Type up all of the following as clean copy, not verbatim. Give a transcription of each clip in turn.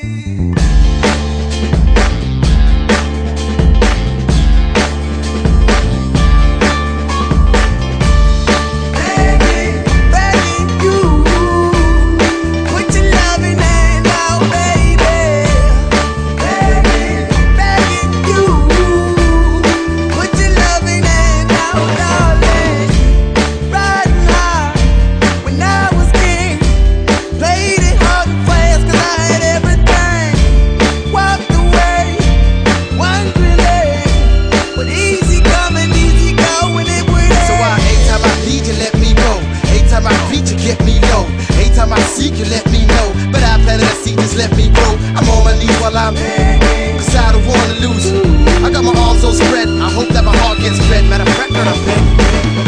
You let me know, but I planted a seed, just let me grow. I'm on my knees while I'm begging, cause I don't wanna lose you. I got my arms all spread, I hope that my heart gets fed. Matter of fact, that I'm begging.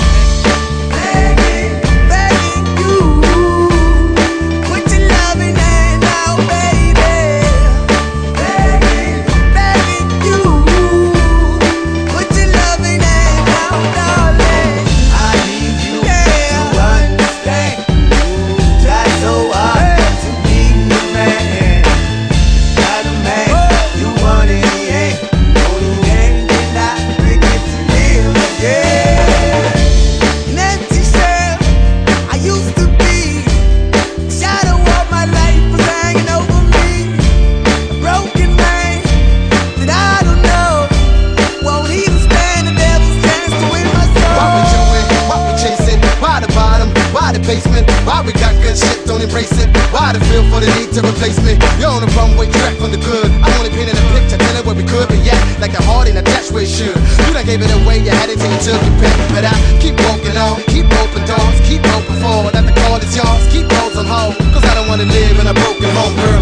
Basement. Why we got good shit, don't embrace it? Why the feel for the need to replace me? You're on the runway track from the good. I only painted a picture, telling where we could be at. Like a heart ain't attached where it should. You done gave it away, you had it till you took your pick. But I keep walking on, keep open doors, keep open forward. That the call is yours, keep those on hold. Cause I don't wanna live in a broken home, girl.